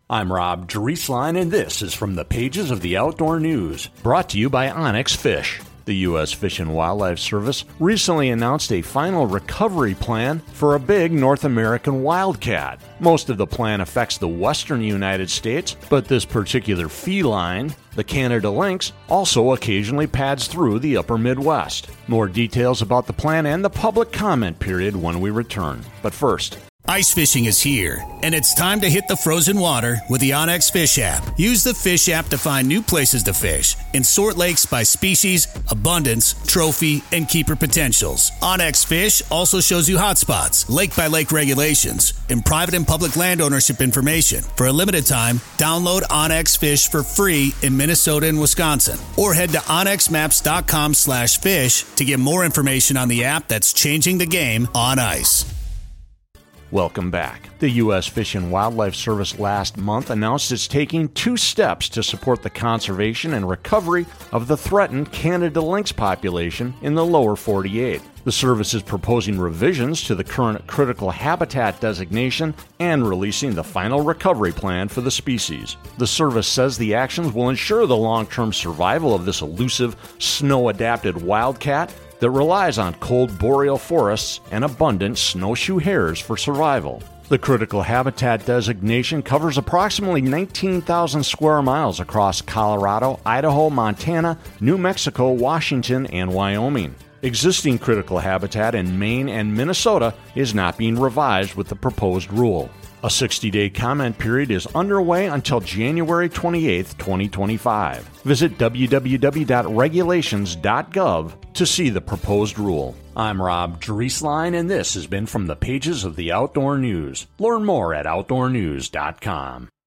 I'm Rob Drieslein, and this is from the pages of the Outdoor News, brought to you by Onyx Fish. The U.S. Fish and Wildlife Service recently announced a final recovery plan for a big North American wildcat. Most of the plan affects the western United States, but this particular feline, the Canada lynx, also occasionally pads through the upper Midwest. More details about the plan and the public comment period when we return. But first, ice fishing is here, and it's time to hit the frozen water with the Onyx Fish app. Use the Fish app to find new places to fish and sort lakes by species, abundance, trophy, and keeper potentials. Onyx Fish also shows you hotspots, lake-by-lake regulations, and private and public land ownership information. For a limited time, download Onyx Fish for free in Minnesota and Wisconsin, or head to onyxmaps.com/fish to get more information on the app that's changing the game on ice. welcome back. The U.S. Fish and Wildlife Service last month announced it's taking 2 steps to support the conservation and recovery of the threatened Canada lynx population in the lower 48. The service is proposing revisions to the current critical habitat designation and releasing the final recovery plan for the species. The service says the actions will ensure the long-term survival of this elusive, snow-adapted wildcat that relies on cold boreal forests and abundant snowshoe hares for survival. The critical habitat designation covers approximately 19,000 square miles across Colorado, Idaho, Montana, New Mexico, Washington, and Wyoming. Existing critical habitat in Maine and Minnesota is not being revised with the proposed rule. A 60-day comment period is underway until January 28, 2025. Visit www.regulations.gov to see the proposed rule. I'm Rob Drieslein, and this has been from the pages of the Outdoor News. Learn more at outdoornews.com.